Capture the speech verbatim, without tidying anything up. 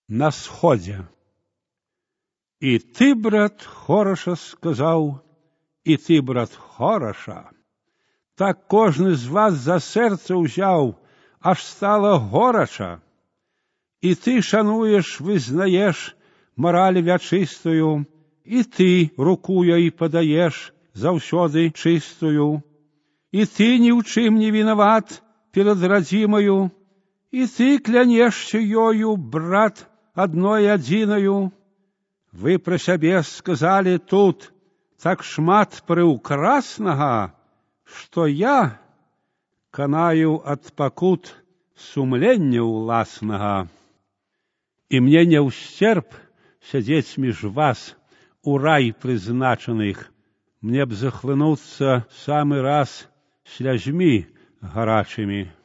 на сходзе. І ты, брат, хораша сказаў, і ты, брат, хораша. Так кожны з вас за сэрца ўзяў, аж стала горача. І ты шануеш, вызнаеш мараль вячыстую, і ты руку ёй падаеш заўсёды чыстую. І ты ні ў чым не вінават перад радзімаю, і ты клянешся ёю, брат, адной адзінаю. Вы пра сябе сказалі тут так шмат прыўкраснага, што я канаю ад пакут сумлення ўласнага. І мне не ўсцерп сядзець між вас у рай прызначаных, мне б захлынуцца самы раз слязьмі гарачымі.